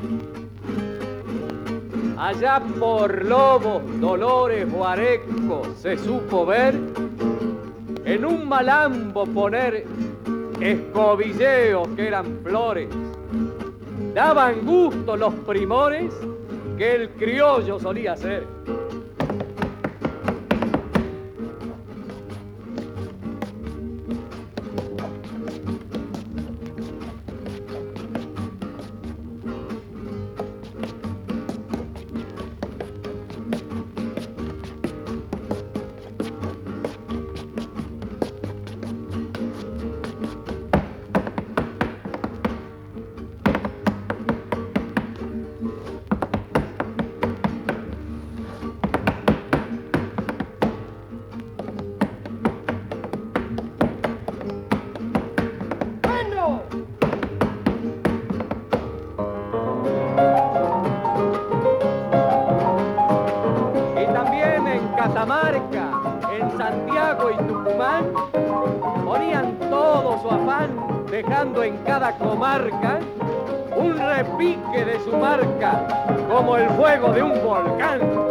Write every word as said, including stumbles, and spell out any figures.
Allá por Lobos, Dolores, Guareco se supo ver en un malambo poner escobilleos que eran flores. Daban gusto los primores que el criollo solía hacer. Catamarca, en Santiago y Tucumán, ponían todo su afán, dejando en cada comarca un repique de su marca, como el fuego de un volcán.